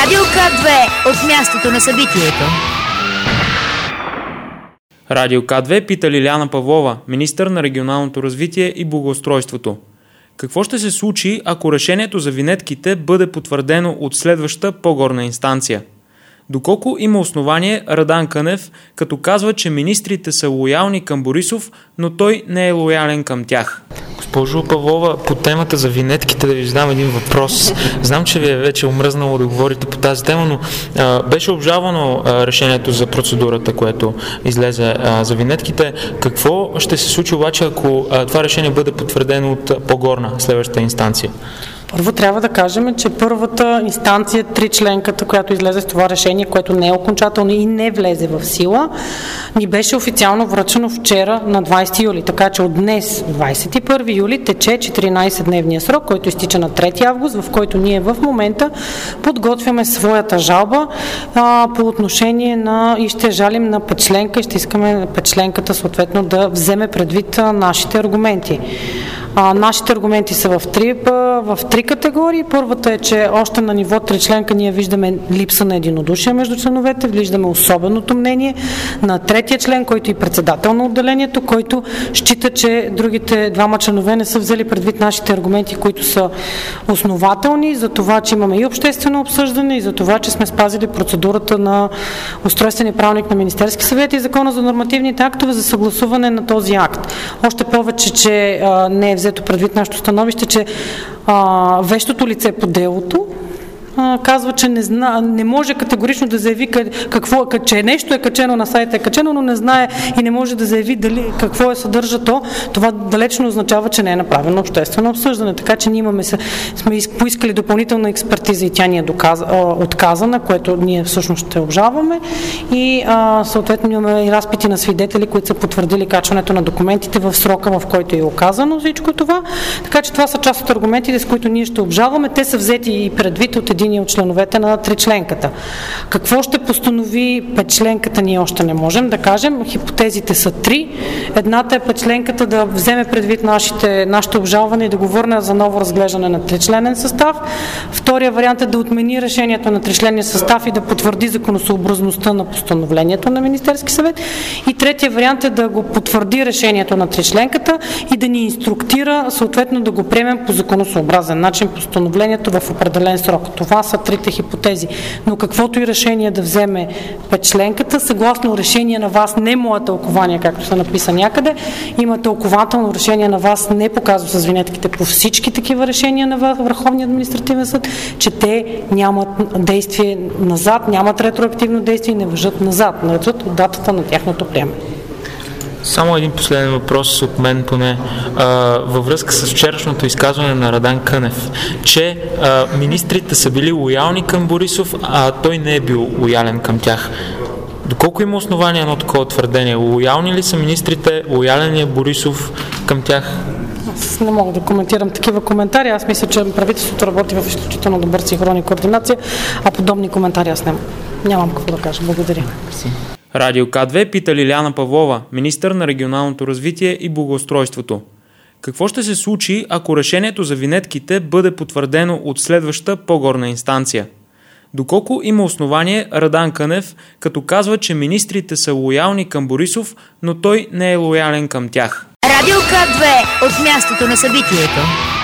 Радио К2 от мястото на събитието. Радио К2 пита Лиляна Павлова, министър на регионалното развитие и благоустройството. Какво ще се случи, ако решението за винетките бъде потвърдено от следваща по-горна инстанция? Доколко има основание Радан Кънев, като казва, че министрите са лоялни към Борисов, но той не е лоялен към тях? Госпожо Павлова, по темата за винетките да ви задам един въпрос. Знам, че ви е вече омръзнало да говорите по тази тема, но беше обжалвано решението за процедурата, което излезе за винетките. Какво ще се случи обаче, ако това решение бъде потвърдено от по-горна следващата инстанция? Първо трябва да кажем, че първата инстанция, тричленката, която излезе с това решение, което не е окончателно и не влезе в сила, ни беше официално връчено вчера на 20 юли. Така че от днес, 21 юли, тече 14-дневния срок, който изтича на 3 август, в който ние в момента подготвяме своята жалба по отношение на и ще жалим на петчленка и ще искаме петчленката съответно да вземе предвид нашите аргументи. Нашите аргументи са в три категории. Първата е, че още на ниво тричленка ние виждаме липса на единодушие между членовете, виждаме особеното мнение на третия член, който е председател на отделението, който счита, че другите двама членове не са взели предвид нашите аргументи, които са основателни, за това, че имаме и обществено обсъждане и за това, че сме спазили процедурата на устройствения правилник на Министерски съвет и Закона за нормативните актове за съгласуване на този акт. Още повече, че не е взето предвид нашето становище, че вещото лице по делото казва, че не може категорично да заяви че нещо е качено на сайта, е качено, но не знае и не може да заяви какво съдържа то. Това далечно означава, че не е направено обществено обсъждане. Така че ние сме поискали допълнителна експертиза и тя ни е отказана, което ние всъщност ще обжалваме. И съответно имаме и разпити на свидетели, които са потвърдили качването на документите в срока, в който е оказано всичко това. Така че това са част от аргументите, с които ние ще обжалваме. Те са взети и предвид от един от членовете на тричленката. Какво ще постанови петчленката, ние още не можем да кажем. Хипотезите са три. Едната е петчленката да вземе предвид нашите обжалване и да го върне за ново разглеждане на тричленен състав. Втория вариант е да отмени решението на тричленния състав и да потвърди законосъобразността на постановлението на Министерски съвет. И третия вариант е да го потвърди решението на тричленката и да ни инструктира съответно да го приемем по законосъобразен начин постановлението в определен срок. Това са трите хипотези. Но каквото и решение да вземе петчленката, съгласно решение на вас, не мое тълкование, както са написани някъде, има тълкователно решение на вас, не показва с винетките по всички такива решения на Върховния административен съд, че те нямат действие назад, нямат ретроактивно действие и не важат назад, не важат от датата на тяхното приемане. Само един последен въпрос от мен поне, във връзка с вчерашното изказване на Радан Кънев, че министрите са били лоялни към Борисов, а той не е бил лоялен към тях. Доколко има основания на такова твърдение? Лоялни ли са министрите, лоялен е Борисов към тях? Аз не мога да коментирам такива коментари. Аз мисля, че правителството работи в изключително добър синхрон и координация, а подобни коментари аз нямам какво да кажа. Благодаря. Радио К2 пита Лиляна Павлова, министър на регионалното развитие и благоустройството. Какво ще се случи, ако решението за винетките бъде потвърдено от следваща по-горна инстанция? Доколко има основание Радан Кънев, като казва, че министрите са лоялни към Борисов, но той не е лоялен към тях? Радио К2 от мястото на събитието.